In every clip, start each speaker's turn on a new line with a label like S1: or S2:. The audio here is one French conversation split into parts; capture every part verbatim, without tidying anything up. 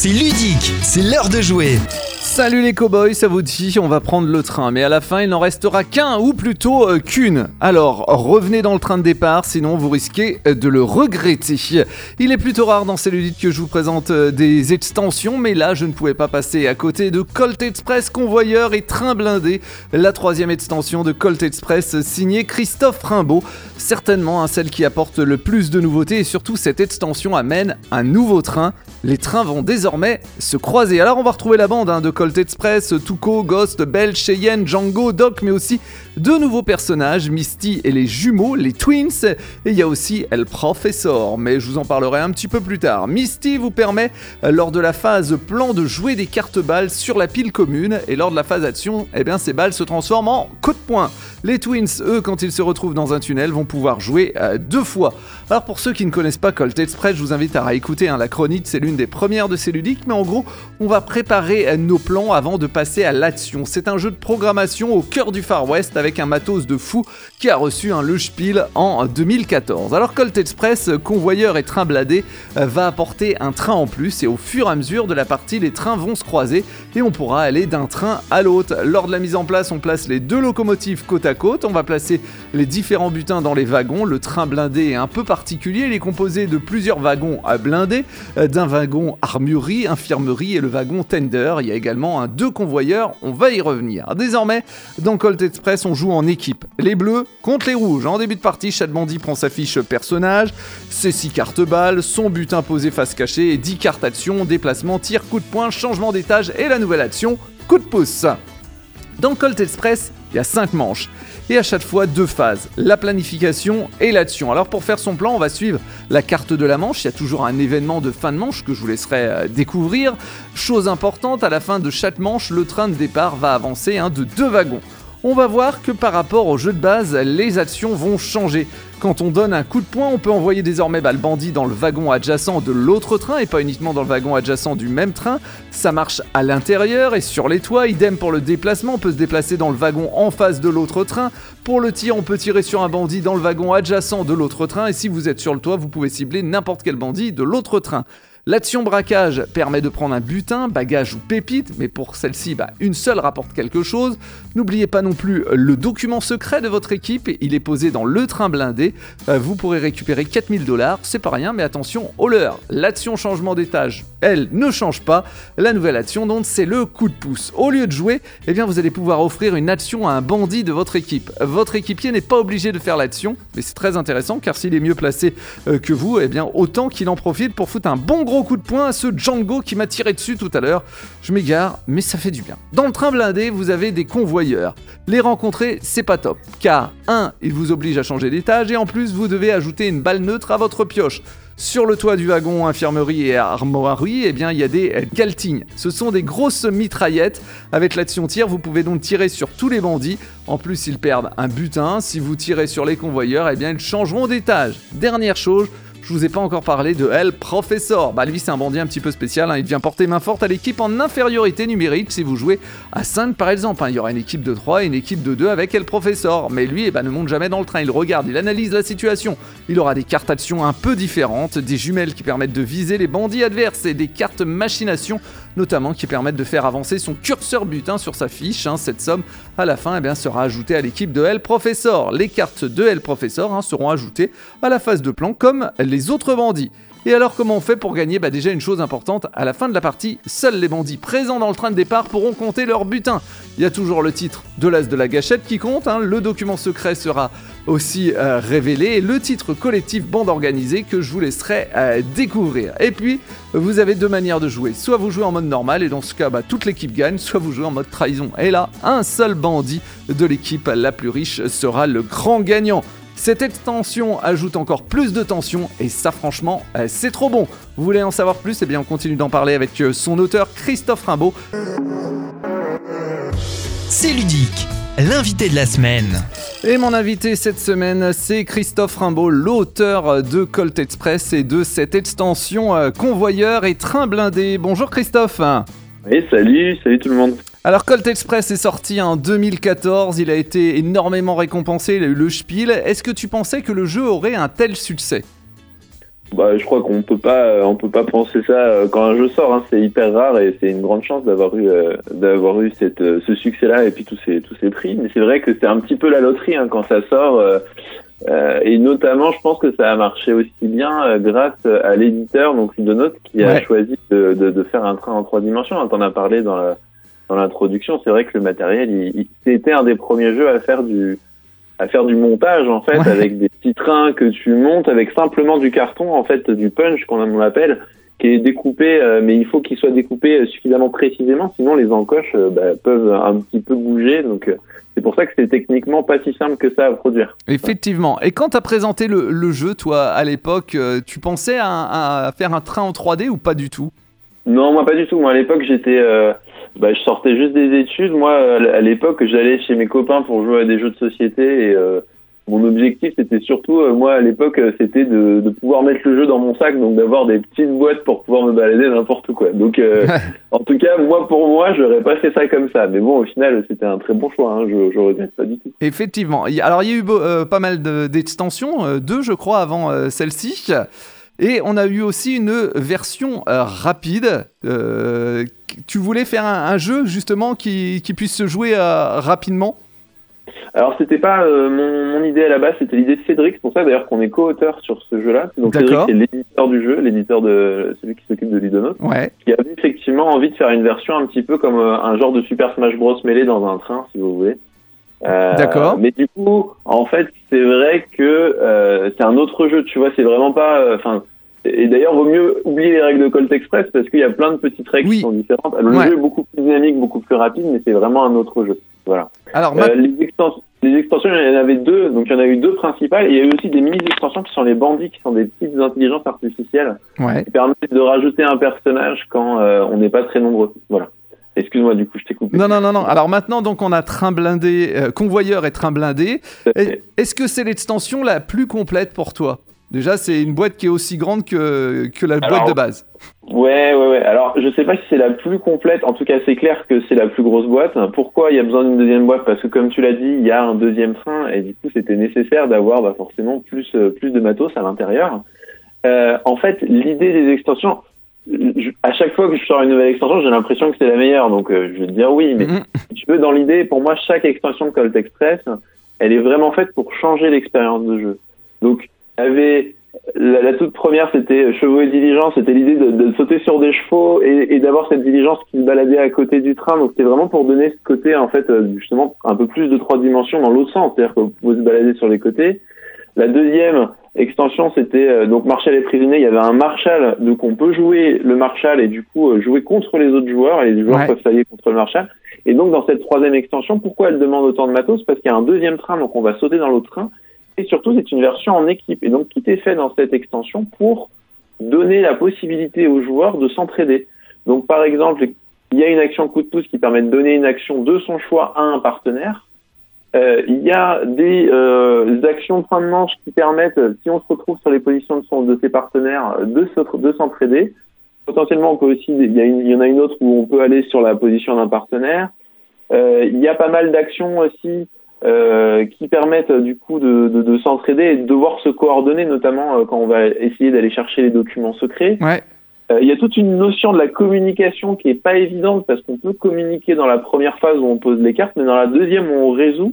S1: C'est ludique, c'est l'heure de jouer.
S2: Salut les cow-boys, ça vous dit, on va prendre le train, mais à la fin il n'en restera qu'un, ou plutôt euh, qu'une. Alors revenez dans le train de départ, sinon vous risquez de le regretter. Il est plutôt rare dans ces ludiques que je vous présente euh, des extensions, mais là je ne pouvais pas passer à côté de Colt Express, convoyeur et train blindé, la troisième extension de Colt Express signée Christophe Rimbaud. Certainement hein, celle qui apporte le plus de nouveautés, et surtout cette extension amène un nouveau train. Les trains vont désormais se croiser. Alors on va retrouver la bande hein, de Colt Express, Tuco, Ghost, Belle, Cheyenne, Django, Doc, mais aussi deux nouveaux personnages, Misty et les jumeaux, les Twins, et il y a aussi El Professor, mais je vous en parlerai un petit peu plus tard. Misty vous permet, lors de la phase plan, de jouer des cartes balles sur la pile commune, et lors de la phase action, eh bien, ces balles se transforment en coups de poing. Les Twins, eux, quand ils se retrouvent dans un tunnel, vont pouvoir jouer euh, deux fois. Alors pour ceux qui ne connaissent pas Colt Express, je vous invite à réécouter hein, la chronique, c'est l'une des premières de ces ludiques, mais en gros, on va préparer euh, nos plans avant de passer à l'action. C'est un jeu de programmation au cœur du Far West avec un matos de fou qui a reçu un le Spiel en deux mille quatorze. Alors Colt Express, convoyeur et train blindé, euh, va apporter un train en plus, et au fur et à mesure de la partie, les trains vont se croiser et on pourra aller d'un train à l'autre. Lors de la mise en place, on place les deux locomotives côte à côte, on va placer les différents butins dans les wagons. Le train blindé est un peu particulier, il est composé de plusieurs wagons à blindés, euh, d'un wagon armurerie, infirmerie et le wagon tender. Il y a également un deux convoyeurs, on va y revenir. Désormais, dans Colt Express, on joue en équipe. Les bleus contre les rouges. En début de partie, chaque bandit prend sa fiche personnage, ses six cartes balles, son butin posé face cachée et dix cartes action, déplacement, tir, coup de poing, changement d'étage et la nouvelle action, coup de pouce. Dans Colt Express, il y a cinq manches et à chaque fois deux phases, la planification et l'action. Alors pour faire son plan, on va suivre la carte de la manche, il y a toujours un événement de fin de manche que je vous laisserai euh, découvrir. Chose importante, à la fin de chaque manche, le train de départ va avancer hein, de deux wagons. On va voir que par rapport au jeu de base, les actions vont changer. Quand on donne un coup de poing, on peut envoyer désormais bah, le bandit dans le wagon adjacent de l'autre train et pas uniquement dans le wagon adjacent du même train. Ça marche à l'intérieur et sur les toits. Idem pour le déplacement, on peut se déplacer dans le wagon en face de l'autre train. Pour le tir, on peut tirer sur un bandit dans le wagon adjacent de l'autre train et si vous êtes sur le toit, vous pouvez cibler n'importe quel bandit de l'autre train. L'action braquage permet de prendre un butin, bagage ou pépite, mais pour celle-ci, bah, une seule rapporte quelque chose. N'oubliez pas non plus le document secret de votre équipe, il est posé dans le train blindé. Euh, vous pourrez récupérer quatre mille dollars, c'est pas rien, mais attention au leurre. L'action changement d'étage, elle, ne change pas. La nouvelle action, donc, c'est le coup de pouce. Au lieu de jouer, eh bien, vous allez pouvoir offrir une action à un bandit de votre équipe. Votre équipier n'est pas obligé de faire l'action, mais c'est très intéressant, car s'il est mieux placé euh, que vous, eh bien, autant qu'il en profite pour foutre un bon gros coup de poing à ce Django qui m'a tiré dessus tout à l'heure. Je m'égare, mais ça fait du bien. Dans le train blindé, vous avez des convoyeurs. Les rencontrer, c'est pas top, car un, ils vous obligent à changer d'étage et en plus, vous devez ajouter une balle neutre à votre pioche. Sur le toit du wagon infirmerie et armoirie, eh bien, il y a des galtings. Ce sont des grosses mitraillettes. Avec l'action tir, vous pouvez donc tirer sur tous les bandits. En plus, ils perdent un butin. Si vous tirez sur les convoyeurs, eh bien, ils changeront d'étage. Dernière chose, je vous ai pas encore parlé de El Professor. Bah lui c'est un bandit un petit peu spécial, hein. Il vient porter main forte à l'équipe en infériorité numérique si vous jouez à cinq par exemple. Hein. Il y aura une équipe de trois et une équipe de deux avec El Professor. Mais lui eh ben, ne monte jamais dans le train, il regarde, il analyse la situation. Il aura des cartes actions un peu différentes, des jumelles qui permettent de viser les bandits adverses et des cartes machination notamment qui permettent de faire avancer son curseur butin sur sa fiche. Hein. Cette somme à la fin eh bien, sera ajoutée à l'équipe de El Professor. Les cartes de El Professor hein, seront ajoutées à la phase de plan comme les autres bandits. Et alors comment on fait pour gagner ? Bah déjà une chose importante, à la fin de la partie, seuls les bandits présents dans le train de départ pourront compter leur butin. Il y a toujours le titre de l'as de la gâchette qui compte, hein. Le document secret sera aussi euh, révélé et le titre collectif bande organisée que je vous laisserai euh, découvrir. Et puis vous avez deux manières de jouer, soit vous jouez en mode normal et dans ce cas bah, toute l'équipe gagne, soit vous jouez en mode trahison. Et là, un seul bandit de l'équipe la plus riche sera le grand gagnant. Cette extension ajoute encore plus de tension et ça franchement euh, c'est trop bon. Vous voulez en savoir plus ? Eh bien on continue d'en parler avec euh, son auteur Christophe Rimbaud.
S1: C'est ludique, l'invité de la semaine.
S2: Et mon invité cette semaine c'est Christophe Rimbaud, l'auteur de Colt Express et de cette extension euh, convoyeur et train blindé. Bonjour Christophe.
S3: Oui, salut, salut tout le monde.
S2: Alors Colt Express est sorti en deux mille quatorze, il a été énormément récompensé, il a eu le Spiel. Est-ce que tu pensais que le jeu aurait un tel succès ?
S3: Bah, je crois qu'on peut pas, on peut pas penser ça quand un jeu sort. Hein. C'est hyper rare et c'est une grande chance d'avoir eu, euh, d'avoir eu cette, euh, ce succès-là et puis tous ces, tous ces prix. Mais c'est vrai que c'est un petit peu la loterie hein, quand ça sort. Euh, euh, et notamment, je pense que ça a marché aussi bien euh, grâce à l'éditeur, donc Ludonote, qui a
S2: Ouais.
S3: choisi de, de, de faire un train en trois dimensions. Hein. T'en as parlé dans la, dans l'introduction. C'est vrai que le matériel, il, il, c'était un des premiers jeux à faire du à faire du montage en fait,
S2: Ouais.
S3: avec des petits trains que tu montes avec simplement du carton en fait, du punch qu'on on appelle, qui est découpé, euh, mais il faut qu'il soit découpé suffisamment précisément, sinon les encoches euh, bah, peuvent un petit peu bouger, donc euh, c'est pour ça que c'est techniquement pas si simple que ça à produire.
S2: Effectivement. Et quand tu as présenté le, le jeu, toi, à l'époque, euh, tu pensais à, à faire un train en trois D ou pas du tout?
S3: Non, moi pas du tout. Moi à l'époque j'étais, euh, bah, je sortais juste des études. Moi à l'époque j'allais chez mes copains pour jouer à des jeux de société et euh, mon objectif c'était surtout, euh, moi à l'époque c'était de, de pouvoir mettre le jeu dans mon sac, donc d'avoir des petites boîtes pour pouvoir me balader n'importe où quoi. Donc euh, en tout cas moi pour moi j'aurais pas fait ça comme ça. Mais bon au final c'était un très bon choix. Hein. Je, je regrette pas du tout.
S2: Effectivement. Il y- Alors, il y a eu beau- euh, pas mal de- d'extensions, euh, deux, je crois, avant euh, celle-ci. Et on a eu aussi une version euh, rapide. Euh, tu voulais faire un, un jeu, justement, qui, qui puisse se jouer euh, rapidement?
S3: Alors c'était pas euh, mon, mon idée à la base, c'était l'idée de Cédric. C'est pour ça d'ailleurs qu'on est co-auteur sur ce jeu-là. Donc Cédric
S2: D'accord.
S3: c'est l'éditeur du jeu, l'éditeur de celui qui s'occupe de Ludonote,
S2: Ouais.
S3: qui avait effectivement envie de faire une version un petit peu comme euh, un genre de Super Smash Bros mêlé dans un train, si vous voulez. Euh,
S2: D'accord.
S3: Mais du coup, en fait, c'est vrai que euh, c'est un autre jeu. Tu vois, c'est vraiment pas. Enfin. Et d'ailleurs, vaut mieux oublier les règles de Colt Express parce qu'il y a plein de petites règles
S2: Oui.
S3: qui sont différentes. Le
S2: Ouais.
S3: jeu est beaucoup plus dynamique, beaucoup plus rapide, mais c'est vraiment un autre jeu. Voilà.
S2: Alors, ma-
S3: Euh, les, extens- les extensions, il y en avait deux. Donc, il y en a eu deux principales. Et il y a eu aussi des mini-extensions qui sont les bandits, qui sont des petites intelligences artificielles
S2: ouais.
S3: qui permettent de rajouter un personnage quand euh, on n'est pas très nombreux. Voilà. Excuse-moi, du coup, je t'ai coupé.
S2: Non, non, non, non. Alors maintenant, donc, on a train blindé, euh, convoyeur et train blindé. Et- Est-ce que c'est l'extension la plus complète pour toi? Déjà, c'est une boîte qui est aussi grande que, que la
S3: Alors,
S2: boîte de base.
S3: Ouais, ouais, ouais. Alors, je sais pas si c'est la plus complète. En tout cas, c'est clair que c'est la plus grosse boîte. Pourquoi il y a besoin d'une deuxième boîte? Parce que, comme tu l'as dit, il y a un deuxième train et du coup, c'était nécessaire d'avoir bah, forcément plus, euh, plus de matos à l'intérieur. Euh, en fait, l'idée des extensions, je- à chaque fois que je sors une nouvelle extension, j'ai l'impression que c'est la meilleure. Donc, euh, je vais te dire oui. Mais
S2: Mhm.
S3: si tu veux, dans l'idée, pour moi, chaque extension de Colt Express, elle est vraiment faite pour changer l'expérience de jeu. Donc, il y avait la, la toute première, c'était chevaux et diligence. C'était l'idée de, de sauter sur des chevaux et, et d'avoir cette diligence qui se baladait à côté du train. Donc, c'était vraiment pour donner ce côté, en fait, euh, justement, un peu plus de trois dimensions dans l'autre sens. C'est-à-dire qu'on pouvait se balader sur les côtés. La deuxième extension, c'était euh, donc Marshall et prisonnier. Il y avait un Marshall, donc on peut jouer le Marshall et du coup euh, jouer contre les autres joueurs et les joueurs
S2: Ouais.
S3: peuvent s'allier contre le Marshall. Et donc dans cette troisième extension, pourquoi elle demande autant de matos? Parce qu'il y a un deuxième train, donc on va sauter dans l'autre train. Et surtout, c'est une version en équipe. Et donc qui était fait dans cette extension pour donner la possibilité aux joueurs de s'entraider. Donc par exemple, il y a une action coup de pouce qui permet de donner une action de son choix à un partenaire. Euh, il y a des euh, actions de fin de manche qui permettent, si on se retrouve sur les positions de, son, de ses partenaires, de, se, de s'entraider. Potentiellement, on peut aussi, il y, a une, il y en a une autre où on peut aller sur la position d'un partenaire. Euh, il y a pas mal d'actions aussi euh, qui permettent du coup de, de, de s'entraider et de devoir se coordonner, notamment euh, quand on va essayer d'aller chercher les documents secrets.
S2: Ouais.
S3: Euh, il y a toute une notion de la communication qui est pas évidente parce qu'on peut communiquer dans la première phase où on pose les cartes, mais dans la deuxième où on résout,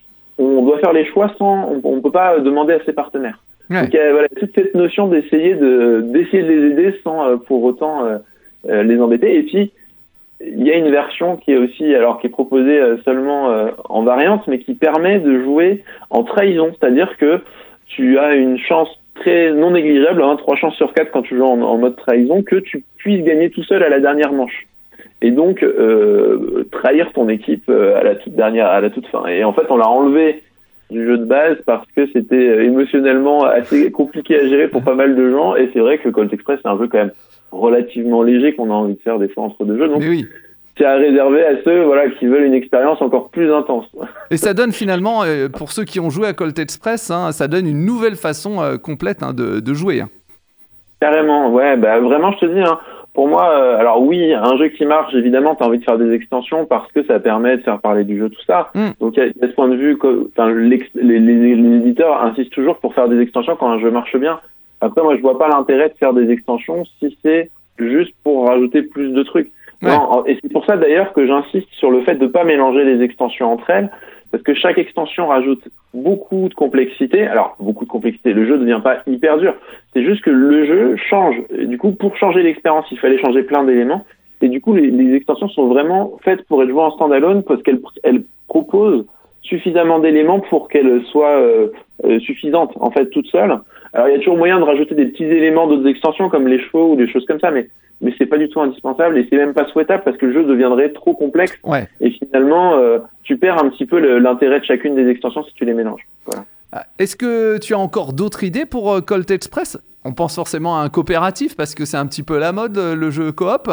S3: on doit faire les choix sans, on, on peut pas demander à ses partenaires.
S2: Ouais.
S3: Donc euh, voilà, toute cette notion d'essayer de d'essayer de les aider sans euh, pour autant euh, euh, les embêter. Et puis il y a une version qui est aussi, alors qui est proposée euh, seulement euh, en variante, mais qui permet de jouer en trahison, c'est-à-dire que tu as une chance très non négligeable, hein, trois chances sur quatre quand tu joues en, en mode trahison, que tu puisses gagner tout seul à la dernière manche. Et donc euh, trahir ton équipe euh, à la toute dernière, à la toute fin. Et en fait, on l'a enlevé du jeu de base parce que c'était émotionnellement assez compliqué à gérer pour pas mal de gens. Et c'est vrai que Colt Express, c'est un jeu quand même relativement léger qu'on a envie de faire des fois entre deux jeux. Donc
S2: Mais oui.
S3: c'est à réserver à ceux voilà qui veulent une expérience encore plus intense.
S2: Et ça donne finalement, euh, pour ceux qui ont joué à Colt Express, hein, ça donne une nouvelle façon euh, complète hein, de, de jouer. Hein.
S3: Carrément, ouais, bah vraiment, je te dis, hein, pour moi, euh, alors oui, un jeu qui marche, évidemment, t'as envie de faire des extensions parce que ça permet de faire parler du jeu, tout ça.
S2: Mm.
S3: Donc, il y, a- y a ce point de vue, que, enfin, les, les, les, les éditeurs insistent toujours pour faire des extensions quand un jeu marche bien. Après, moi, je vois pas l'intérêt de faire des extensions si c'est juste pour rajouter plus de trucs.
S2: Ouais.
S3: Non, et c'est pour ça d'ailleurs que j'insiste sur le fait de pas mélanger les extensions entre elles, parce que chaque extension rajoute beaucoup de complexité. Alors, beaucoup de complexité, le jeu ne devient pas hyper dur. C'est juste que le jeu change. Et du coup, pour changer l'expérience, il fallait changer plein d'éléments. Et du coup, les, les extensions sont vraiment faites pour être jouées en standalone parce qu'elles elles proposent suffisamment d'éléments pour qu'elles soient euh, euh, suffisantes, en fait, toutes seules. Alors, il y a toujours moyen de rajouter des petits éléments d'autres extensions, comme les chevaux ou des choses comme ça, mais, mais c'est pas du tout indispensable et c'est même pas souhaitable parce que le jeu deviendrait trop complexe.
S2: Ouais.
S3: Et finalement, euh, tu perds un petit peu le, l'intérêt de chacune des extensions si tu les mélanges. Voilà.
S2: Est-ce que tu as encore d'autres idées pour euh, Colt Express ? On pense forcément à un coopératif parce que c'est un petit peu la mode, le jeu coop.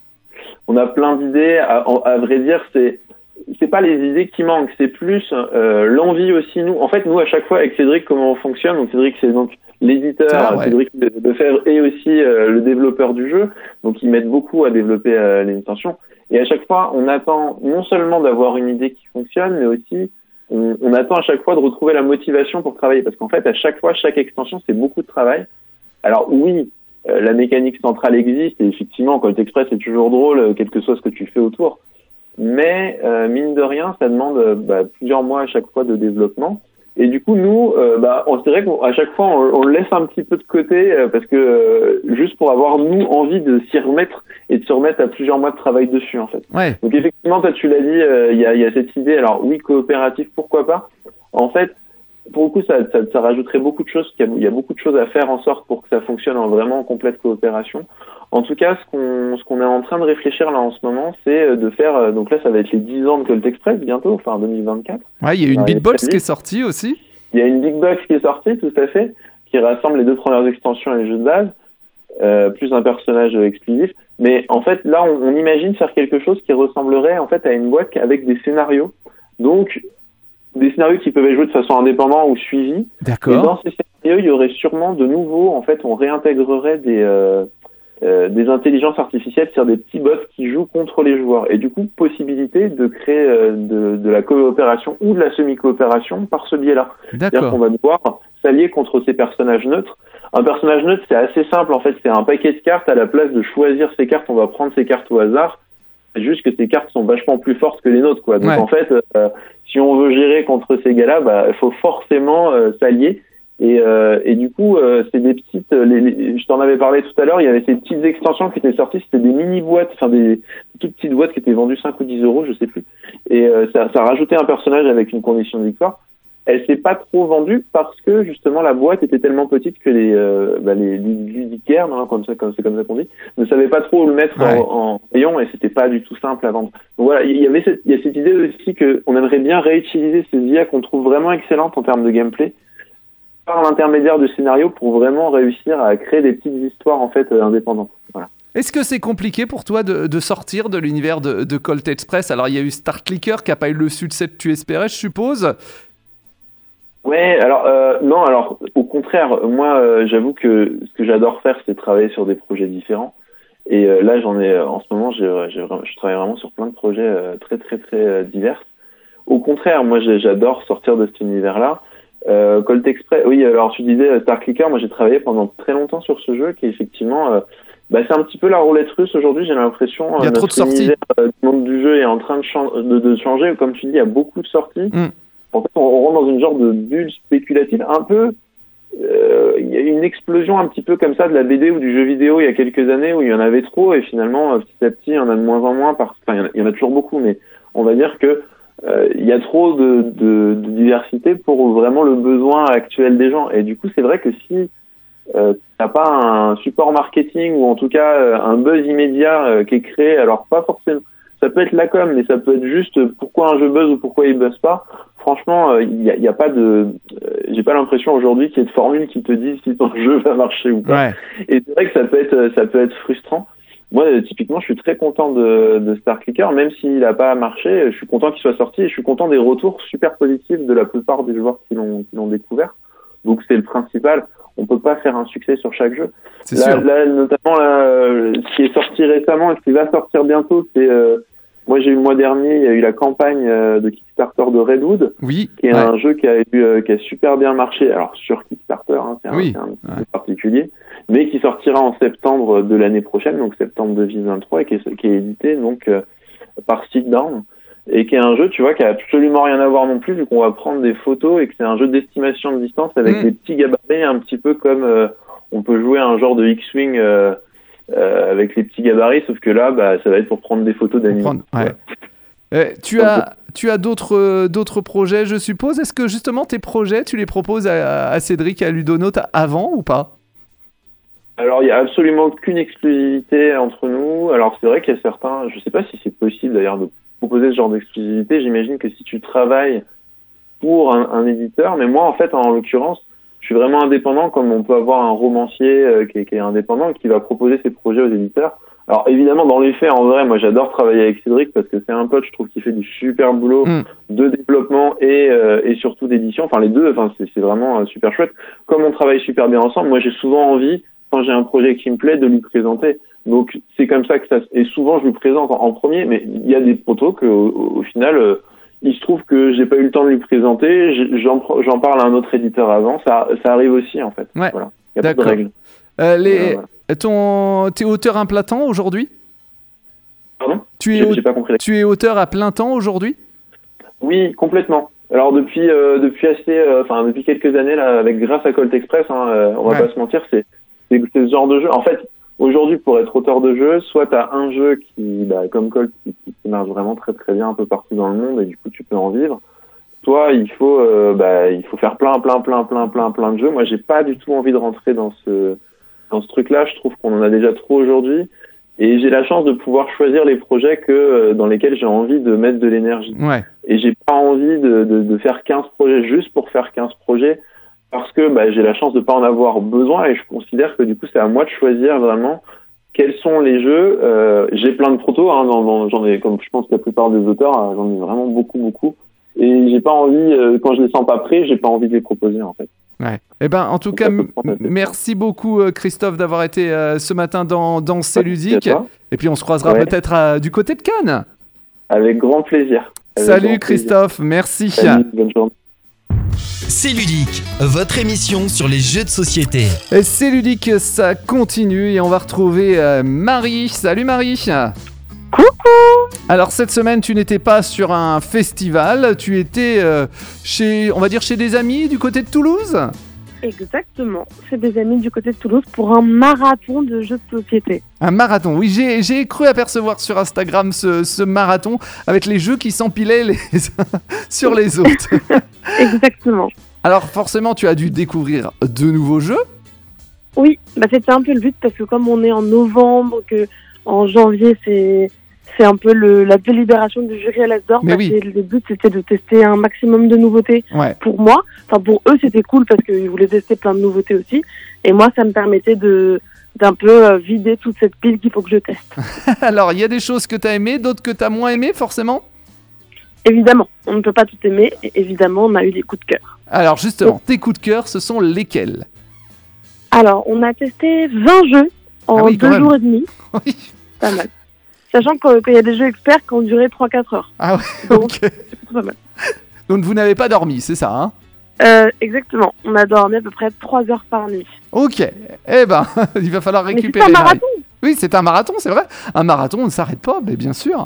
S3: On a plein d'idées. À, à vrai dire, c'est c'est pas les idées qui manquent, c'est plus euh, l'envie aussi. Nous, en fait, nous à chaque fois avec Cédric, comment on fonctionne. Donc Cédric, c'est donc l'éditeur,
S2: ah, ouais.
S3: Cédric Lefebvre et aussi euh, le développeur du jeu. Donc ils m'aident beaucoup à développer euh, les intentions. Et à chaque fois, on attend non seulement d'avoir une idée qui fonctionne, mais aussi on, on attend à chaque fois de retrouver la motivation pour travailler. Parce qu'en fait, à chaque fois, chaque extension, c'est beaucoup de travail. Alors oui, euh, la mécanique centrale existe et effectivement, Colt Express est toujours drôle, euh, quel que soit ce que tu fais autour. Mais euh, mine de rien, ça demande euh, bah, plusieurs mois à chaque fois de développement. Et du coup, nous, euh, bah, on dirait qu'à chaque fois, on, on le laisse un petit peu de côté euh, parce que euh, juste pour avoir nous envie de s'y remettre et de se remettre à plusieurs mois de travail dessus, en fait.
S2: Ouais.
S3: Donc effectivement, toi, tu l'as dit, il euh, y, a, y a cette idée. Alors oui, coopératif, pourquoi pas. En fait, pour le coup, ça, ça, ça rajouterait beaucoup de choses. Il y, a, il y a beaucoup de choses à faire en sorte pour que ça fonctionne en vraiment complète coopération. En tout cas, ce qu'on, ce qu'on est en train de réfléchir là en ce moment, c'est de faire. Donc là, ça va être les dix ans de Colt Express bientôt, enfin deux mille vingt-quatre.
S2: Ouais, il y a une Big Box qui est sortie aussi.
S3: Il y a une Big Box qui est sortie, tout à fait, qui rassemble les deux premières extensions et les jeux de base, euh, plus un personnage exclusif. Mais en fait, là, on, on imagine faire quelque chose qui ressemblerait en fait à une boîte avec des scénarios. Donc des scénarios qui peuvent être joués de façon indépendante ou suivis.
S2: D'accord.
S3: Et dans ces scénarios, il y aurait sûrement de nouveau, en fait, on réintégrerait des, euh, euh, des intelligences artificielles, c'est-à-dire des petits bots qui jouent contre les joueurs. Et du coup, possibilité de créer euh, de, de la coopération ou de la semi-coopération par ce biais-là.
S2: D'accord.
S3: C'est-à-dire qu'on va devoir s'allier contre ces personnages neutres. Un personnage neutre, c'est assez simple, en fait, c'est un paquet de cartes. À la place de choisir ses cartes, on va prendre ses cartes au hasard. C'est juste que ces cartes sont vachement plus fortes que les nôtres, quoi. Donc, ouais. en fait, euh, si on veut gérer contre ces gars-là, bah, il faut forcément euh, s'allier. Et, euh, et du coup, euh, c'est des petites. Les, les, je t'en avais parlé tout à l'heure. Il y avait ces petites extensions qui étaient sorties. C'était des mini boîtes, enfin des, des toutes petites boîtes qui étaient vendues cinq ou dix euros, je sais plus. Et euh, ça, ça rajoutait un personnage avec une condition de victoire. Elle s'est pas trop vendue parce que justement la boîte était tellement petite que les euh, bah, les ludicaires, non, comme ça, comme c'est comme ça qu'on dit, ne savaient pas trop où le mettre ouais. en, en rayon et c'était pas du tout simple à vendre. Donc voilà, il y avait cette, il y a cette idée aussi que on aimerait bien réutiliser ces I A qu'on trouve vraiment excellentes en termes de gameplay par l'intermédiaire du scénario pour vraiment réussir à créer des petites histoires en fait euh, indépendantes. Voilà.
S2: Est-ce que c'est compliqué pour toi de, de sortir de l'univers de, de Colt Express ? Alors il y a eu Star Clicker qui a pas eu le succès que tu espérais, je suppose.
S3: Ouais, alors euh, non, alors au contraire, moi euh, j'avoue que ce que j'adore faire, c'est travailler sur des projets différents. Et euh, là, j'en ai en ce moment, j'ai, j'ai, je travaille vraiment sur plein de projets euh, très très très euh, divers. Au contraire, moi j'adore sortir de cet univers-là. Euh, Colt Express, oui. Alors tu disais Star Clicker, moi j'ai travaillé pendant très longtemps sur ce jeu qui effectivement, euh, bah c'est un petit peu la roulette russe aujourd'hui. J'ai l'impression
S2: il y a
S3: euh,
S2: trop de sorties.
S3: Le monde du jeu est en train de, chan- de, de changer. Comme tu dis, il y a beaucoup de sorties.
S2: Mm.
S3: En fait, on rentre dans une genre de bulle spéculative, un peu. Euh, il y a une explosion un petit peu comme ça de la B D ou du jeu vidéo il y a quelques années où il y en avait trop et finalement petit à petit il y en a de moins en moins. Parce... Enfin, il y en a, il y en a toujours beaucoup, mais on va dire que euh, il y a trop de, de, de diversité pour vraiment le besoin actuel des gens. Et du coup, c'est vrai que si euh, t'as pas un support marketing ou en tout cas euh, un buzz immédiat euh, qui est créé, alors pas forcément. Ça peut être la com, mais ça peut être juste pourquoi un jeu buzz ou pourquoi il buzz pas. Franchement, il euh, y, a, y a pas de, euh, j'ai pas l'impression aujourd'hui qu'il y ait de formule qui te dise si ton jeu va marcher ou pas.
S2: Ouais.
S3: Et c'est vrai que ça peut être, ça peut être frustrant. Moi, euh, typiquement, je suis très content de, de Star Clicker, même s'il a pas marché. Je suis content qu'il soit sorti et je suis content des retours super positifs de la plupart des joueurs qui l'ont, qui l'ont découvert. Donc c'est le principal. On peut pas faire un succès sur chaque jeu.
S2: C'est
S3: là,
S2: sûr.
S3: là, notamment là, euh, ce qui est sorti récemment et ce qui va sortir bientôt, c'est euh, moi j'ai eu le mois dernier, il y a eu la campagne euh, de Kickstarter de Redwood,
S2: Oui.
S3: qui est
S2: ouais.
S3: un jeu qui a, eu, euh, qui a super bien marché, alors sur Kickstarter, hein, c'est un,
S2: Oui.
S3: c'est un petit
S2: Ouais.
S3: peu particulier, mais qui sortira en septembre de l'année prochaine, donc septembre deux mille vingt-trois, et qui est, qui est édité donc euh, par Sit-Down, et qui est un jeu, tu vois, qui a absolument rien à voir non plus, vu qu'on va prendre des photos et que c'est un jeu d'estimation de distance avec
S2: Mm.
S3: des petits gabarits, un petit peu comme euh, on peut jouer à un genre de X-Wing euh, euh, avec les petits gabarits, sauf que là, bah, ça va être pour prendre des photos d'animaux.
S2: Prendre- ouais.
S3: Ouais.
S2: Euh, tu as, tu as d'autres, euh, d'autres projets, je suppose. Est-ce que justement tes projets, tu les proposes à, à Cédric et à Ludonote avant ou pas?
S3: Alors, il n'y a absolument aucune exclusivité entre nous. Alors, c'est vrai qu'il y a certains, je ne sais pas si c'est possible d'ailleurs de proposer ce genre d'exclusivité. J'imagine que si tu travailles pour un, un éditeur, mais moi, en fait, en l'occurrence, je suis vraiment indépendant, comme on peut avoir un romancier euh, qui, est, qui est indépendant, qui va proposer ses projets aux éditeurs. Alors, évidemment, dans les faits, en vrai, moi, j'adore travailler avec Cédric parce que c'est un pote, je trouve, qui fait du super boulot
S2: Mm.
S3: de développement et, euh, et surtout d'édition. Enfin, les deux, enfin, c'est, c'est vraiment euh, super chouette. Comme on travaille super bien ensemble, moi, j'ai souvent envie, quand j'ai un projet qui me plaît, de lui présenter. Donc, c'est comme ça que ça... Et souvent, je lui présente en, en premier, mais il y a des protos que, au, au final... Euh, il se trouve que j'ai pas eu le temps de lui présenter, j'en, j'en parle à un autre éditeur avant, ça, ça arrive aussi en fait.
S2: Ouais,
S3: voilà. Il y a pas de
S2: d'accord.
S3: règles.
S2: Euh, les,
S3: Voilà.
S2: ton, t'es auteur à plein temps aujourd'hui?
S3: Pardon
S2: Tu es,
S3: J'ai,
S2: au-
S3: j'ai pas compris.
S2: tu es auteur à plein temps aujourd'hui?
S3: Oui, complètement. Alors depuis euh, depuis assez, euh, enfin depuis quelques années là, avec grâce à Colt Express, hein, euh, on va
S2: Ouais.
S3: pas se mentir, c'est, c'est c'est ce genre de jeu. En fait, aujourd'hui, pour être auteur de jeu, soit t'as un jeu qui, bah, comme Colt, qui, qui, qui marche vraiment très très bien un peu partout dans le monde et du coup tu peux en vivre. Soit il faut, euh, bah, il faut faire plein plein plein plein plein plein de jeux. Moi, j'ai pas du tout envie de rentrer dans ce dans ce truc-là. Je trouve qu'on en a déjà trop aujourd'hui. Et j'ai la chance de pouvoir choisir les projets que euh, dans lesquels j'ai envie de mettre de l'énergie.
S2: Ouais.
S3: Et j'ai pas envie de, de, de faire quinze projets juste pour faire quinze projets parce que bah, j'ai la chance de pas en avoir besoin et je considère que du coup c'est à moi de choisir vraiment quels sont les jeux. Euh, j'ai plein de protos, hein, dans, dans, j'en ai, comme je pense que la plupart des auteurs, euh, j'en ai vraiment beaucoup beaucoup. Et j'ai pas envie, euh, quand je les sens pas prêts, j'ai pas envie de les proposer en fait.
S2: Ouais. Eh ben, en tout
S3: Donc,
S2: cas,
S3: ça peut
S2: m-
S3: prendre un peu de
S2: merci beaucoup euh, Christophe d'avoir été euh, ce matin dans, dans C'est Ludique.
S3: Merci à toi.
S2: Et puis on se croisera
S3: Ouais.
S2: peut-être euh, du côté de Cannes.
S3: Avec grand plaisir. Avec
S2: Salut
S3: grand plaisir.
S2: Christophe, merci.
S3: Salut, bonne journée.
S1: C'est Ludique, votre émission sur les jeux de société.
S2: Et C'est Ludique, ça continue et on va retrouver euh, Marie. Salut Marie.
S4: Coucou!
S2: Alors cette semaine, tu n'étais pas sur un festival, tu étais euh, chez, on va dire chez des amis du côté de Toulouse.
S4: Exactement, c'est des amis du côté de Toulouse pour un marathon de jeux de société.
S2: Un marathon, oui, j'ai, j'ai cru apercevoir sur Instagram ce, ce marathon avec les jeux qui s'empilaient les uns sur les autres.
S4: Exactement.
S2: Alors forcément, tu as dû découvrir de nouveaux jeux.
S4: Oui, bah c'était un peu le but parce que comme on est en novembre, que en janvier c'est c'est un peu le, la délibération du jury à l'As d'Or.
S2: Mais
S4: bah,
S2: oui.
S4: c'est- le but c'était de tester un maximum de nouveautés
S2: Ouais.
S4: pour moi. Enfin pour eux c'était cool parce qu'ils voulaient tester plein de nouveautés aussi. Et moi ça me permettait de d'un peu euh, vider toute cette pile qu'il faut que je teste.
S2: Alors, il y a des choses que tu as aimées, d'autres que tu as moins aimées, forcément.
S4: Évidemment, on ne peut pas tout aimer. Et évidemment, on a eu des coups de cœur.
S2: Alors justement, tes coups de cœur, ce sont lesquels?
S4: Alors, on a testé vingt jeux en
S2: Ah oui, quand
S4: deux
S2: même.
S4: jours et demi.
S2: Oui.
S4: Pas mal. Sachant que- qu'il y a des jeux experts qui ont duré trois à quatre heures.
S2: Ah ouais,
S4: Donc,
S2: ok.
S4: c'est plutôt pas mal.
S2: Donc vous n'avez pas dormi, c'est ça, hein?
S4: Euh, exactement. On a dormi à peu près trois heures par nuit.
S2: Ok. Eh ben, il va falloir
S4: Mais
S2: récupérer.
S4: c'est un
S2: Marie.
S4: marathon.
S2: Oui, c'est un marathon, c'est vrai. Un marathon, on ne s'arrête pas, mais bien sûr.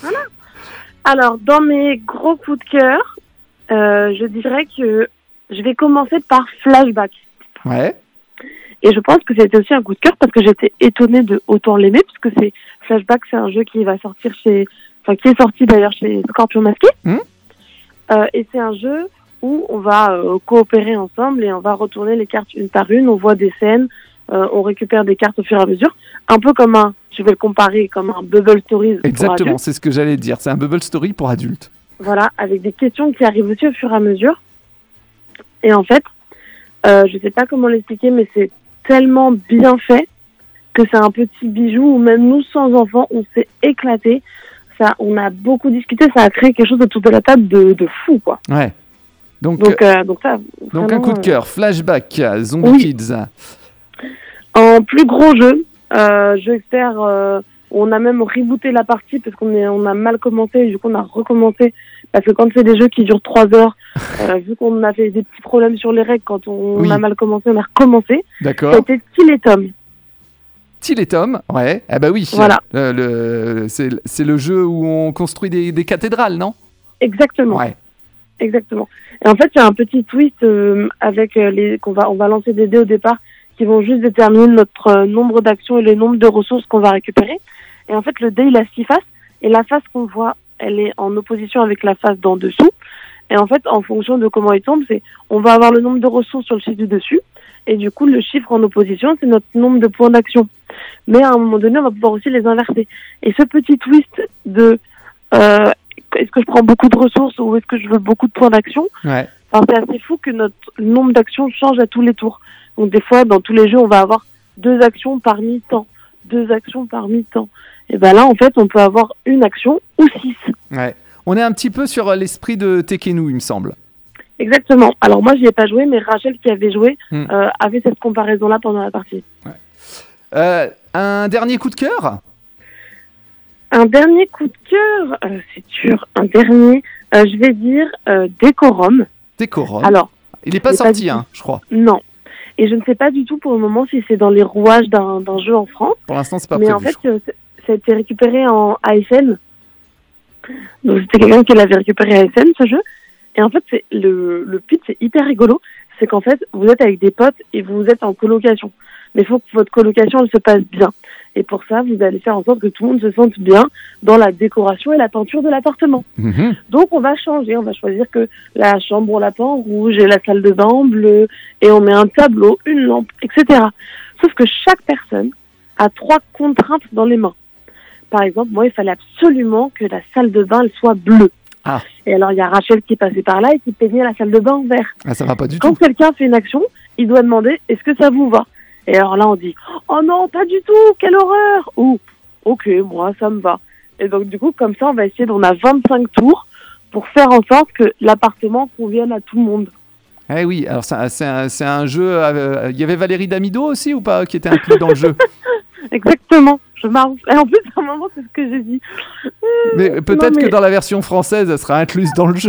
S4: Alors, dans mes gros coups de cœur, euh, je dirais que je vais commencer par Flashback.
S2: Ouais.
S4: Et je pense que c'était aussi un coup de cœur parce que j'étais étonnée de autant l'aimer, puisque c'est Flashback, c'est un jeu qui va sortir chez, enfin qui est sorti d'ailleurs chez Scorpion Masqué.
S2: Mmh.
S4: Euh, et c'est un jeu où on va euh, coopérer ensemble et on va retourner les cartes une par une. On voit des scènes, euh, on récupère des cartes au fur et à mesure, un peu comme un, je vais le comparer comme un Bubble Stories. pour
S2: Exactement,
S4: adultes.
S2: c'est ce que j'allais te dire. C'est un Bubble Story pour adultes.
S4: Voilà, avec des questions qui arrivent aussi au fur et à mesure. Et en fait, euh, je sais pas comment l'expliquer, mais c'est tellement bien fait que c'est un petit bijou où même nous, sans enfants, on s'est éclaté. Ça, on a beaucoup discuté, ça a créé quelque chose autour de la table de, de fou, quoi.
S2: Ouais. Donc,
S4: Donc, euh, donc ça.
S2: donc un
S4: vraiment,
S2: coup de
S4: euh,
S2: cœur. Flashback, Zombie
S4: Oui.
S2: Kids.
S4: En plus gros jeu, euh, jeu expert, euh, On a même rebooté la partie parce qu'on est, on a mal commencé et du coup on a recommencé. Parce que quand c'est des jeux qui durent trois heures, euh, vu qu'on a fait des petits problèmes sur les règles, quand on
S2: Oui.
S4: a mal commencé, on a recommencé.
S2: D'accord.
S4: C'était Till et Tom.
S2: Till et Tom, ouais. Ah bah oui.
S4: Voilà.
S2: Euh, le, c'est, c'est le jeu où on construit des, des cathédrales, non?
S4: Exactement.
S2: Ouais.
S4: Exactement. Et en fait, il y a un petit twist euh, avec euh, les qu'on va on va lancer des dés au départ qui vont juste déterminer notre euh, nombre d'actions et le nombre de ressources qu'on va récupérer. Et en fait, le dé il a six faces et la face qu'on voit, elle est en opposition avec la face d'en dessous. Et en fait, en fonction de comment il tombe, c'est on va avoir le nombre de ressources sur le chiffre du dessus et du coup le chiffre en opposition, c'est notre nombre de points d'action. Mais à un moment donné, on va pouvoir aussi les inverser. Et ce petit twist de euh, est-ce que je prends beaucoup de ressources ou est-ce que je veux beaucoup de points d'action?
S2: Ouais.
S4: Enfin, c'est assez fou que notre nombre d'actions change à tous les tours. Donc des fois, dans tous les jeux, on va avoir deux actions parmi tant, deux actions parmi tant. Et ben là, en fait, on peut avoir une action ou six.
S2: Ouais. On est un petit peu sur l'esprit de Tekkenu, il me semble.
S4: Exactement. Alors moi, j'y ai pas joué, mais Rachel qui avait joué
S2: Hmm.
S4: euh, avait cette comparaison-là pendant la partie.
S2: Euh, un dernier coup de cœur?
S4: Un dernier coup de cœur, euh, c'est dur. Un dernier, euh, je vais dire euh, Décorum.
S2: Décorum.
S4: Alors,
S2: il n'est pas
S4: je l'ai pas
S2: sorti,
S4: dit.
S2: hein, je crois.
S4: non. Et je ne sais pas du tout pour le moment si c'est dans les rouages d'un, d'un jeu en France.
S2: Pour l'instant, c'est pas
S4: Mais
S2: prévu.
S4: en fait, euh, c'est- ça a été récupéré en A S N. Donc c'était quelqu'un qui l'avait récupéré à A S N, ce jeu. Et en fait, c'est le, le pitch, c'est hyper rigolo. C'est qu'en fait, vous êtes avec des potes et vous êtes en colocation. Mais il faut que votre colocation, elle se passe bien. Et pour ça, vous allez faire en sorte que tout le monde se sente bien dans la décoration et la peinture de l'appartement.
S2: Mhm.
S4: Donc on va changer, on va choisir que la chambre on la peint en rouge et la salle de bain en bleu, et on met un tableau, une lampe, et cetera. Sauf que chaque personne a trois contraintes dans les mains. Par exemple, moi il fallait absolument que la salle de bain elle soit bleue.
S2: Ah.
S4: Et alors il y a Rachel qui passait par là et qui peignait la salle de bain en vert.
S2: Ah, ça va pas du
S4: Quand
S2: tout.
S4: quelqu'un fait une action, il doit demander est-ce que ça vous va? Et alors là on dit oh non pas du tout, quelle horreur, ou ok moi ça me va. Et donc du coup comme ça on va essayer, on a vingt-cinq tours pour faire en sorte que l'appartement convienne à tout le monde.
S2: Eh oui, alors c'est un, c'est un, c'est un jeu. euh, Il y avait Valérie Damido aussi ou pas qui était inclus dans le jeu?
S4: Exactement, je m'arrange. Et en plus à un moment c'est ce que j'ai dit.
S2: Mais peut-être
S4: Non, mais-
S2: que dans la version française, elle sera incluse dans le jeu.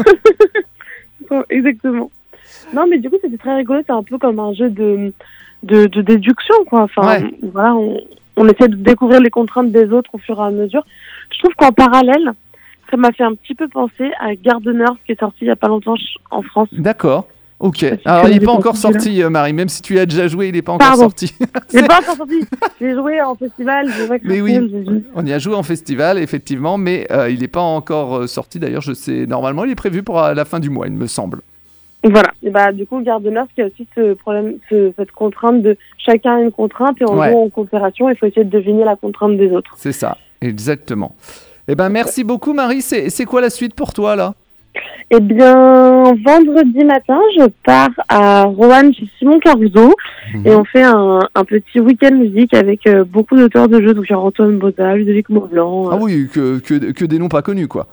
S4: Exactement. Non mais du coup c'était très rigolo, c'est un peu comme un jeu de, de, de déduction quoi. Enfin
S2: Ouais.
S4: voilà, on, on essaie de découvrir les contraintes des autres au fur et à mesure. Je trouve qu'en parallèle, ça m'a fait un petit peu penser à Gardeners qui est sorti il y a pas longtemps ch- en France.
S2: D'accord. Ok.
S4: si
S2: Alors
S4: tu
S2: il n'est
S4: l'avais
S2: pas encore
S4: sorti,
S2: sorti, euh, Marie. Même si tu as déjà joué, il n'est pas encore
S4: Pardon.
S2: sorti.
S4: J'ai pas encore sorti. J'ai joué en festival, j'ai joué avec
S2: Mais
S4: Rachel,
S2: oui.
S4: j'ai joué-
S2: On y a joué en festival, effectivement, mais euh, il n'est pas encore euh, sorti. D'ailleurs, je sais, normalement, il est prévu pour euh, la fin du mois, il me semble.
S4: Voilà. Et bah du coup Gardeners qui a aussi ce problème, ce, cette contrainte de chacun a une contrainte et en
S2: Ouais.
S4: gros en coopération il faut essayer de deviner la contrainte des autres.
S2: C'est ça, exactement. Eh ben, merci beaucoup, Marie. C'est, c'est quoi la suite pour toi, là?
S4: Eh bien, vendredi matin, je pars à Roanne chez Simon Caruso et on fait un, un petit week-end musique avec euh, beaucoup d'auteurs de jeux, donc il y a Antoine Boza, Ludovic Maublanc.
S2: Ah
S4: euh,
S2: oui, que, que, que des noms pas connus, quoi.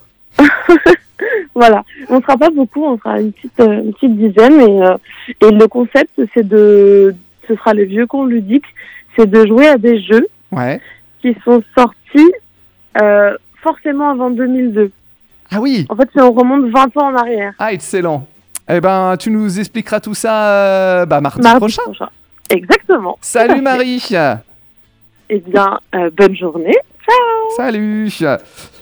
S4: Voilà, on sera pas beaucoup, on sera une petite, euh, une petite dizaine et, euh, et le concept, c'est de, ce sera les vieux cons ludiques, c'est de jouer à des jeux
S2: Ouais.
S4: qui sont sortis euh, forcément avant deux mille deux.
S2: Ah oui.
S4: En fait, si on remonte vingt ans en arrière.
S2: Ah, excellent. Eh ben, tu nous expliqueras tout ça euh, bah, mardi,
S4: Mardi
S2: prochain.
S4: prochain. Exactement. Tout à
S2: Salut,
S4: fait.
S2: Marie.
S4: Eh bien, euh, bonne journée.
S2: Salut.